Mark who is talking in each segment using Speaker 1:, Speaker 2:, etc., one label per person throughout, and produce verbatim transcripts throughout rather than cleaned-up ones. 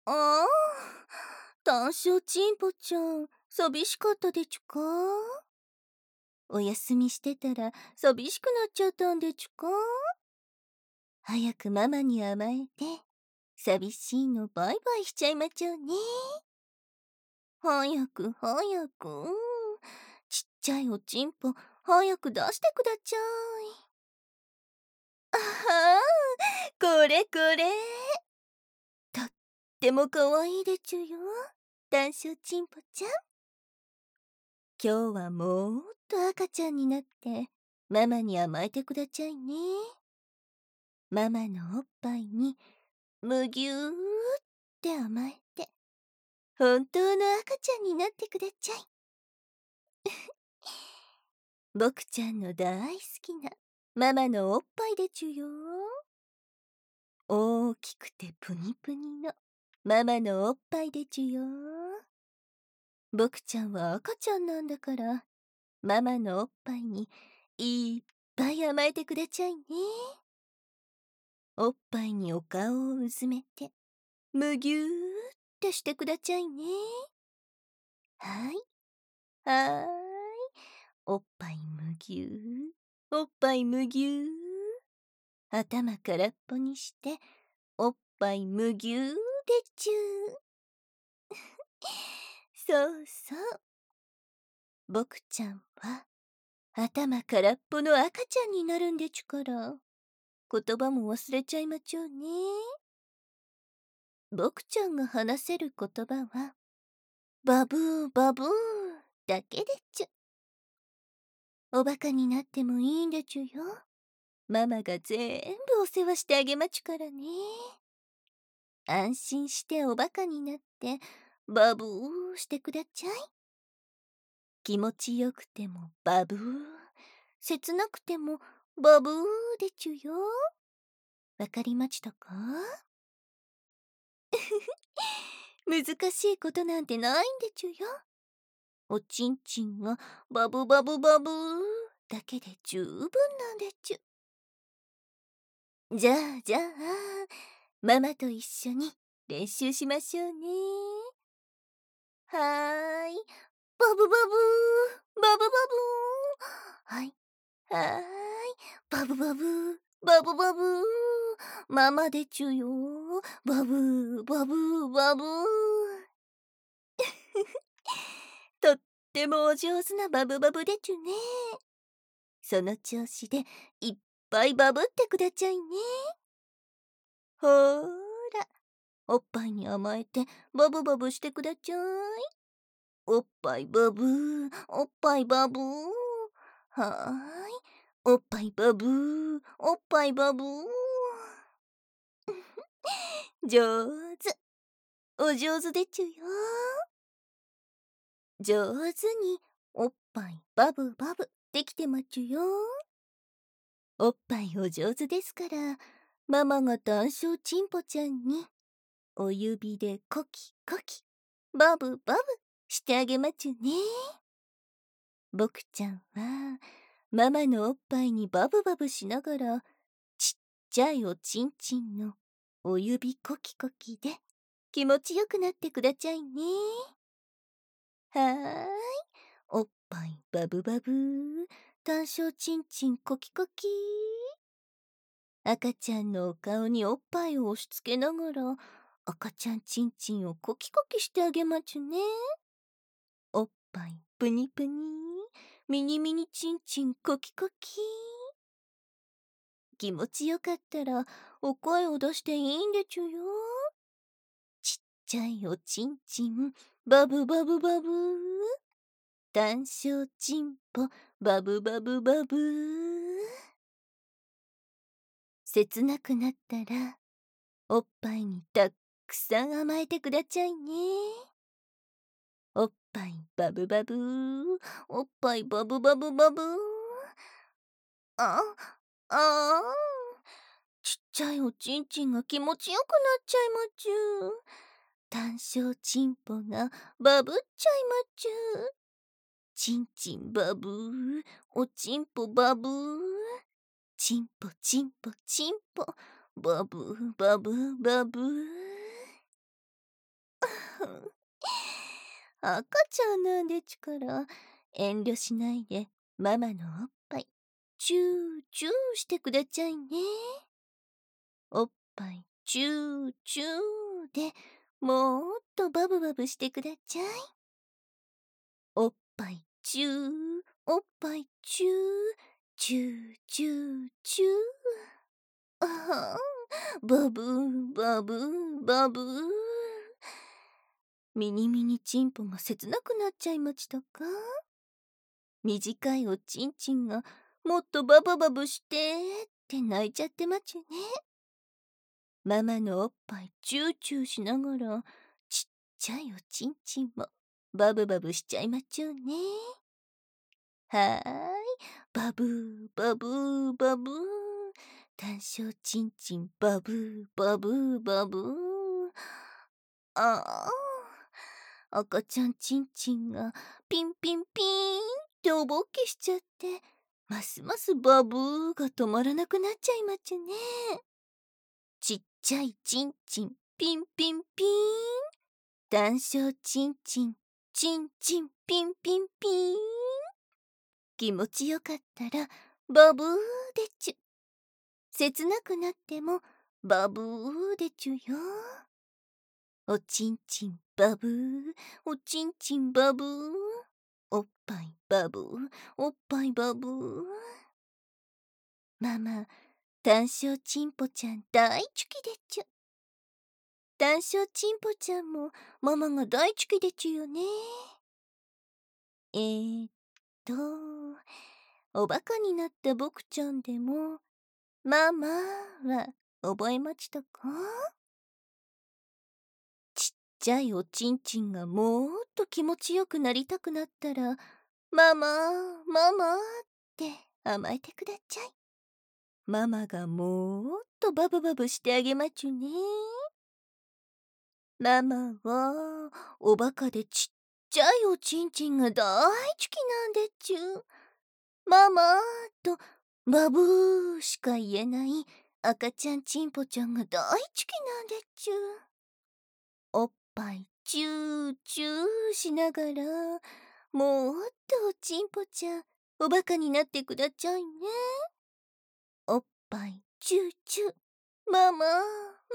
Speaker 1: ああ、単勝チンポちゃん、寂しかったでちゅか？お休みしてたら寂しくなっちゃったんでちゅか？早くママに甘えて、寂しいのバイバイしちゃいまちゃうね。早く早く。ちっちゃいおちんぽ、早く出してくだちゃい。あはー、これこれ。とってもかわいいでちゅよ、単勝チンポちゃん。今日はもっと赤ちゃんになってママに甘えてくだちゃいね。ママのおっぱいにむぎゅーって甘えて本当の赤ちゃんになってくだちゃい。僕ちゃんの大好きなママのおっぱいでちゅよ。大きくてプニプニのママのおっぱいでちゅよ。僕ちゃんは赤ちゃんなんだからママのおっぱいにいっぱい甘えてくだちゃいね。おっぱいにお顔をうずめてむぎゅーってしてくだちゃいね。はい、はーい。おっぱいむぎゅー、おっぱいむぎゅー。頭空っぽにしておっぱいむぎゅーでちゅー。そうそう。僕ちゃんは頭空っぽの赤ちゃんになるんでちゅから、言葉も忘れちゃいまちょうね。僕ちゃんが話せる言葉はバブーバブーだけでちゅ。おバカになってもいいんでちゅよ。ママが全部お世話してあげまちゅからね。安心しておバカになってバブーしてくだちゃい。気持ちよくてもバブー、切なくてもバブーでちゅよ。わかりまちたか？難しいことなんてないんでちゅよ。おちんちんがバブバブバブーだけで十分なんでちゅ。じゃあじゃあ、ママと一緒に練習しましょうね。はーい、バブバブー、バブバブー。はい、はーい、バブバブー、バブバブー。ママでちゅよ。バブー、バブー、バブー。とってもお上手なバブバブでちゅね。その調子でいっぱいバブってくだちゃいね。ほーら、おっぱいに甘えてバブバブしてくだちゃい。おっぱいバブー、おっぱいバブー。はーい、おっぱいバブー、おっぱいバブー。上手、お上手でちゅよ。上手におっぱいバブバブできてまちゅよ。おっぱいお上手ですから、ママが単勝チンポちゃんにお指でコキコキバブバブしてあげまちゅね。僕ちゃんはママのおっぱいにバブバブしながらちっちゃいおちんちんのお指コキコキで気持ちよくなってくだちゃいね。はーい、おっぱいバブバブ単勝ちんちんコキコキ。赤ちゃんのお顔におっぱいを押し付けながら赤ちゃんちんちんをコキコキしてあげまちゅね。おっぱいプニプニ、ミニミニちんちんコキコキ。気持ちよかったらお声を出していいんでちゅよ。ちっちゃいおちんちんバブバブバブ、単勝ちんぽバブバブバブ。切なくなったらおっぱいにたっくさん甘えてくだちゃいね。おっぱいバブバブー、おっぱいバブバブバブー。あ、あー、ちっちゃいおちんちんが気持ちよくなっちゃいまちゅ。単勝ちんぽがバブっちゃいまちゅ。ちんちんバブー、おちんぽバブー。ちんぽちんぽちんぽバブーバブーバブー。 赤ちゃんなんでちから、遠慮しないでママのおっぱいチューチューしてくだちゃいね。おっぱいチューチューでもっとバブバブしてくだちゃい。おっぱいチュー、おっぱいチュー、チューチューチュー。あはん、バブーバブーバブー。ミニミニチンポが切なくなっちゃいましたか？短いおちんちんがもっとバブバブしてって泣いちゃってまちゅね。ママのおっぱいチューチューしながらちっちゃいおちんちんもバブバブしちゃいまちゅね。はーい、バブーバブーバブー、単小ちんちんバブーバブーバブー。ああ、赤ちゃんちんちんがピンピンピーンっておぼっけしちゃって、ますますバブーが止まらなくなっちゃいまちゅね。ちっちゃいちんちんピンピンピーン、単小ちんちんちんちんピンピンピーン。気持ちよかったらバブーでちゅ。切なくなってもバブーでちゅよ。おちんちんバブー、おちんちんバブー、おっぱいバブー、おっぱいバブー。ママ、単小ちんぽちゃん大好きでちゅ。単小ちんぽちゃんもママが大好きでちゅよね。えーっと、おバカになった僕ちゃんでもママは覚えましたか？ちっちゃいおちんちんがもっと気持ちよくなりたくなったら、ママママって甘えてくだちゃい。ママがもっとバブバブしてあげまちゅね。ママはおバカでちっちゃいおちんちんが大好きなんでちゅ。ママとバブーしか言えない赤ちゃんちんぽちゃんが大好きなんでちゅ。おっぱいチューチューしながら、もっとおちんぽちゃんおバカになってくだちゃいね。おっぱいチューチュー、ママママ、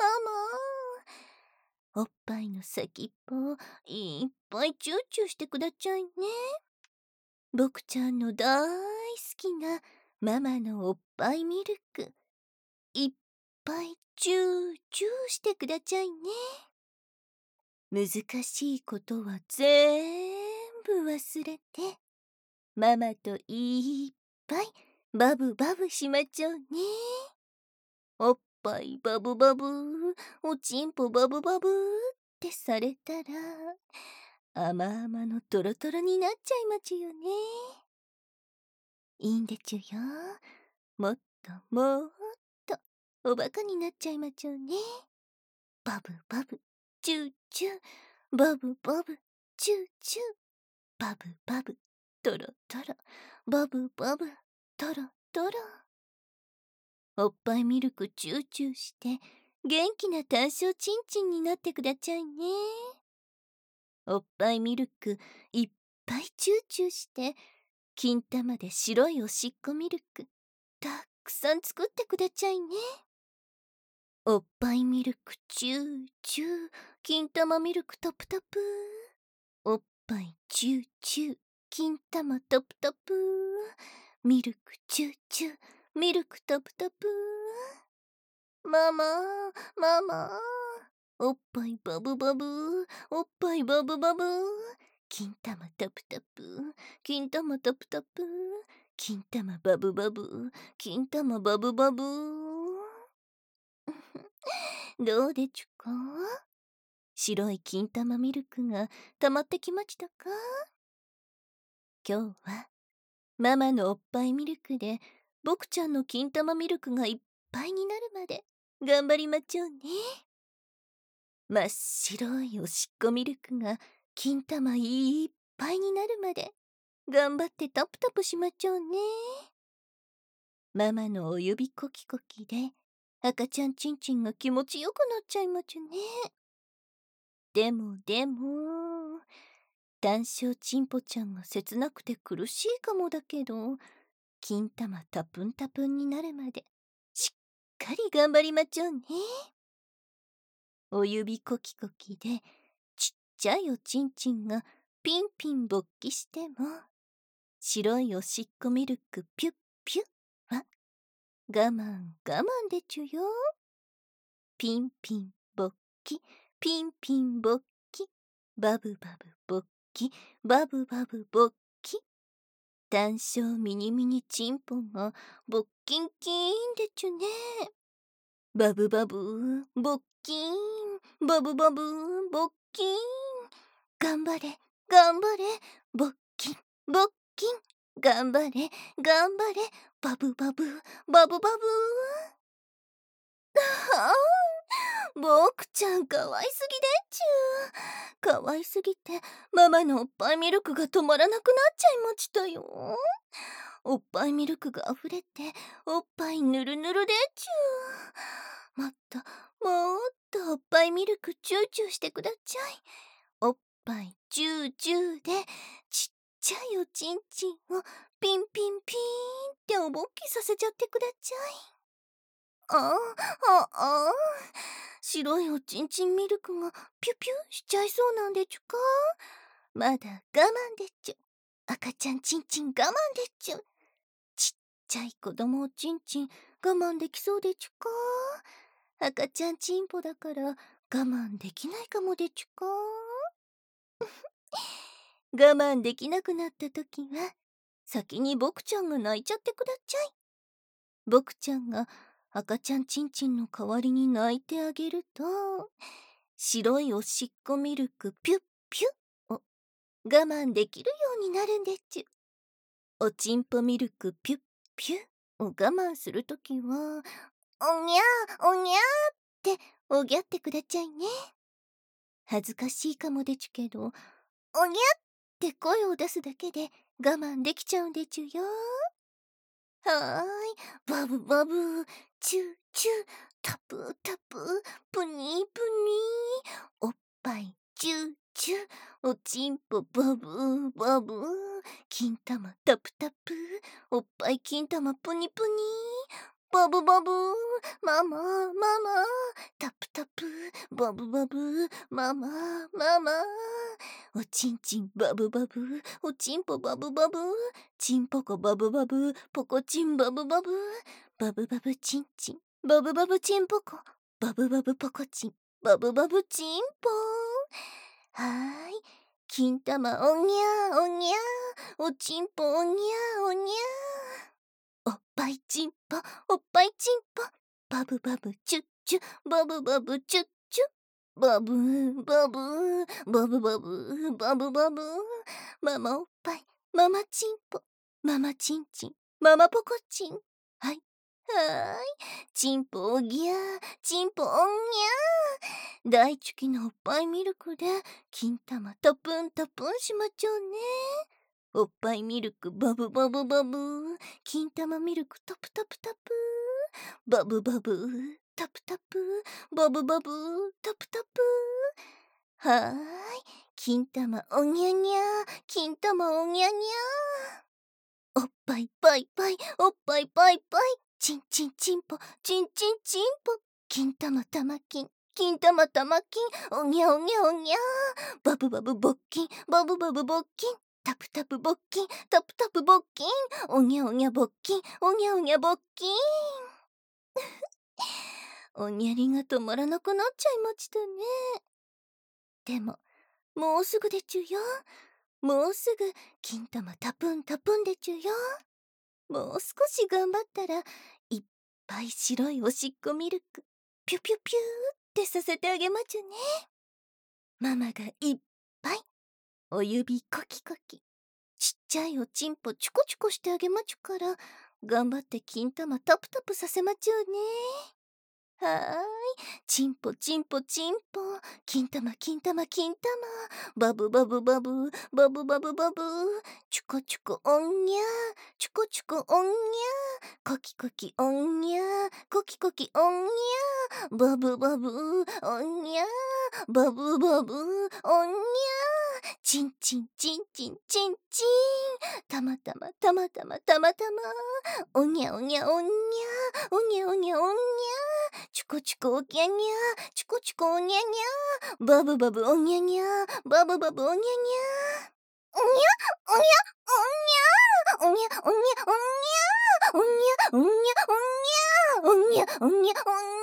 Speaker 1: おっぱいの先っぽをいっぱいチューチューしてくだちゃいね。僕ちゃんの大好きなママのおっぱいミルク、いっぱいチューチューしてくだちゃいね。難しいことはぜんぶ忘れて、ママといっぱいバブバブしまちょうね。おっぱいバブバブ、おちんぽバブバブってされたら、甘々のトロトロになっちゃいまちゅよね。いいんでちゅよ。もっともっとおバカになっちゃいまちゅね。バブバブチューチュー、バブバブチューチュー、バブバブトロトロ、バブバブトロトロ。おっぱいミルクチューチューして元気な単小ちんちんになってくだちゃいね。おっぱいミルクいっぱいチューチューして金玉で白いおしっこミルクたくさん作ってくだちゃいね。おっぱいミルクチューチュー、金玉ミルクトプトプ、おっぱいチューチュー、金玉トプトプ、ミルクチューチュー、ミルクトプトプ。ママママ、おっぱいバブバブ、おっぱいバブバブ、金玉トプトプ、金玉トプトプ、金玉バブバブ、金玉バブバブ。どうでちゅか？白い金玉ミルクが溜まってきましたか？今日はママのおっぱいミルクで僕ちゃんの金玉ミルクがいっぱいになるまで頑張りまちょうね。真っ白いおしっこミルクが金玉いっぱいになるまで頑張ってタプタプしまちょうね。ママのお指コキコキで赤ちゃんちんちんが気持ちよくなっちゃいまちゅね。 でもでも、単勝チンポちゃんが切なくて苦しいかもだけど、金玉タプンタプンになるまで、しっかり頑張りまちょうね。お指コキコキで、ちっちゃいおちんちんがピンピン勃起しても、白いおしっこミルクピュッピュッは、我慢我慢でちゅよ。ピンピン勃起、ピンピン勃起、バブバブ勃起、バブバブ勃起。単勝ミニミニチンポが勃キンキンでちゅね。バブバブ勃起、バブバブ勃起。頑張れ頑張れ勃起勃起。頑張れ頑張れバブバブバブバブ。はあ、ボクちゃんかわいすぎでっちゅう。かわいすぎてママのおっぱいミルクが止まらなくなっちゃいましたよ。おっぱいミルクがあふれておっぱいぬるぬるでっちゅう。もっともっとおっぱいミルクチューチューしてくだちゃい。おっぱいチューチューでちっちゃいおちんちんをピンピンピーンっておぼっきさせちゃってくだちゃい。ああ、ああ、白いおちんちんミルクがピュピュしちゃいそうなんでちゅか。まだ我慢でっちゅ。赤ちゃんちんちん我慢でっちゅ。ちっちゃい子供おちんちん我慢できそうでちゅか。赤ちゃんちんぽだから我慢できないかもでちゅか。我慢できなくなった時は先にボクちゃんが泣いちゃってくだちゃい。ボクちゃんが赤ちゃんちんちんの代わりに泣いてあげると、白いおしっこミルクピュッピュッを我慢できるようになるんでっちゅ。おちんぽミルクピュッピュッを我慢するときは、おにゃーおにゃーっておぎゃってくだちゃいね。恥ずかしいかもでちゅけど、おにゃって声を出すだけで我慢できちゃうんでちゅよ。はーい、バブバブ、チューチュー、タプタプ、プニープニー、おっぱいチューチュー、おちんぽバブバブ、金玉タプタプ、おっぱい金玉プニプニー、バブバブ、ママママ、タプタプ、バブバブ、ママママ、おちんちんバブバブ、おちんぽバブバブ、ちんぽこバブバブ、ポコチンバブバブ、バブバブチンチン、バブバブチンポコ、バブバブポコチン、バブバブチンポー。はーい、金玉おにゃーおにゃー、おちんぽおにゃーおにゃー、おっぱいちんぽ、おっぱいちんぽ、バブバブチュッチュ、バブバブチュッチュ、バブーバブー、バブバブー、バブバブー、ママおっぱい、ママチンポ、ママチンチン、ママポコチン。はい。はーい。チンポおぎゃー、チンポおんぎゃー。大チュキのおっぱいミルクで、金玉タプンタプンしまちょうね。おっぱいミルクバブバブバブ。金玉ミルクタプタプタプ。バブバブ、タプタプ、バブバブ、タプタプ。はーい。金玉おにゃにゃー、金玉おにゃにゃー。おっぱいパイパイ、おっぱいパイパイ、チンチンチンポ、チンチンチンポ、金玉玉金、金玉玉金、おにゃおにゃおにゃー、バブバブボッキン、バブバブボッキン、タプタプボッキン、タプタプボッキン、おにゃおにゃボッキン、おにゃおにゃボッキン。おにゃりが止まらなくなっちゃいましたね。でも、もうすぐでちゅよ。もうすぐ金玉タプンタプンでちゅよ。もう少し頑張ったらいっぱい白いおしっこミルクピュピュピューってさせてあげまちゅね。ママがいっぱいお指コキコキ、ちっちゃいおちんぽチュコチュコしてあげまちゅから、頑張って金玉タプタプさせまちゅね。 はーい。チンポチンポチンポ。金玉金玉金玉。バブバブバブ。バブバブバブ。チュコチュコおんにゃ。チュコチュコおんにゃ。コキコキおんにゃ。コキコキおんにゃ。バブバブおんにゃ。バブバブおんにゃ。チンチンチンチンチンチン。たまたまたまたまたまたま。おにゃおにゃおんにゃ。おにゃおにゃおんにゃ。チュコチュコおにゃにゃ。チュコチュコおにゃにゃ。バブバブおにゃにゃ。バブバブおにゃにゃ。おにゃおにゃおにゃおにゃおにゃおにゃおにゃおにゃおにゃおにゃおにゃ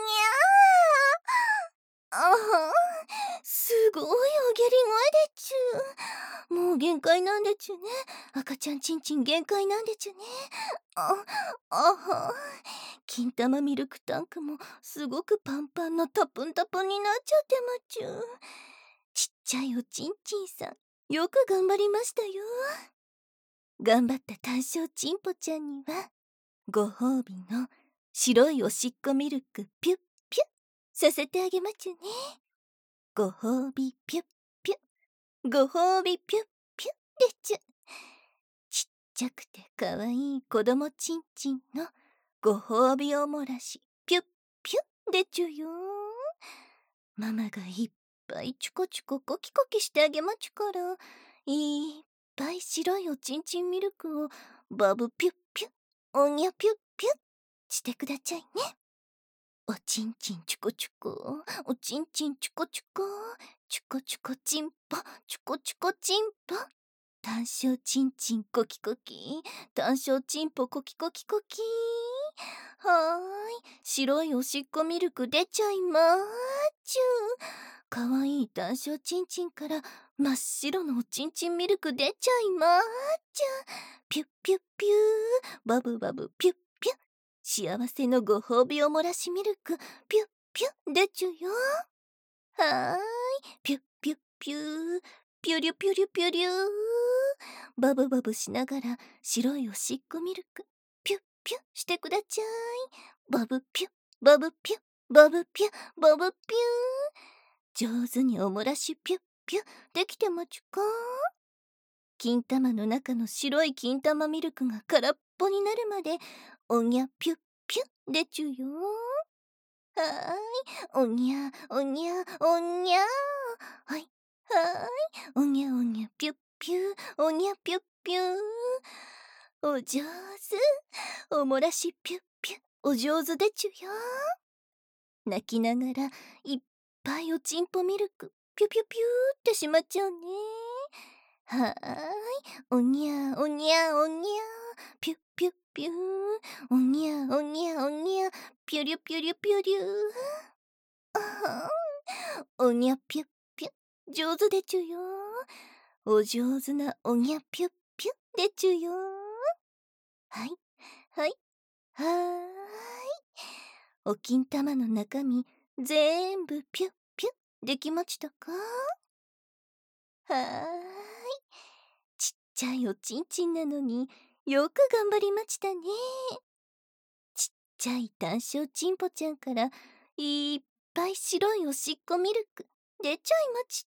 Speaker 1: あはすごいお下痢声でちゅ。もう限界なんでちゅね。赤ちゃんちんちん限界なんでちゅね。あ、あは金玉ミルクタンクもすごくパンパンのタプンタプンになっちゃってまちゅ。ちっちゃいおちんちんさん、よく頑張りましたよ。頑張った単勝ちんぽちゃんには、ご褒美の白いおしっこミルクピュッピュッさせてあげまちゅね。ご褒美ピュッピュッ。ご褒美ピュッピュッでちゅ。ちっちゃくてかわいい子供ちんちんのご褒美おもらしピュッピュッでちゅよ。ママがいっぱいチュコチュココキコキしてあげまちゅから、いっぱい白いおちんちんミルクをバブピュッピュッおにゃピュッピュッしてくだちゃいね。おちんちんチュコチュコ、おちんちんチュコチュコ、チュコチュコチンポ、チュコチュコチンポ。単勝チンチンコキコキ、単勝チンポコキコキコキ。はーい、白いおしっこミルク出ちゃいまーちゅ。かわいい単勝チンチンから真っ白のおちんちんミルク出ちゃいまーちゅ。ピュッピュッピュー、バブバブピュッピュッ。幸せのご褒美おもらしミルクピュッピュッでちゅよ。はーい、ピュッピュッピュー、ピュリュピュリュピュリュー。バブバブしながら白いおしっこミルクピュッピュッしてくだちゃい。バブピュッバブピュッバブピュッバブピュー。上手におもらしピュッピュッできてまちゅか。金玉の中の白い金玉ミルクが空っぽになるまでおにゃピュッピュッでちゅよ。はーい、おにゃおにゃおにゃ。はい、はーい、おにゃおにゃピュッピュー、おにゃピュッピュー。お上手、おもらしピュッピュッお上手でちゅよ。泣きながらいっぱいおちんぽミルクピュピュピューってしまっちゃうね。はーい、おにゃおにゃおにゃピュッピュッピュー、おにゃおにゃおにゃピュリュピュリュピュリュー。あはん、おにゃピュッピュッ上手でちゅよ。お上手なおにゃピュッピュッでちゅよ。はいはいはーい、お金玉の中身ぜーんぶピュッピュッできまちたか。はーい、ちっちゃいおちんちんなのによく頑張りましたね。ちっちゃい単勝ちんぽちゃんからいっぱい白いおしっこミルク出ちゃいました。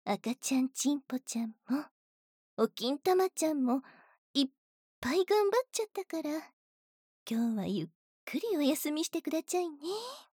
Speaker 1: 赤ちゃんちんぽちゃんもお金玉ちゃんもいっぱい頑張っちゃったから、今日はゆっくりお休みしてくだちゃいね。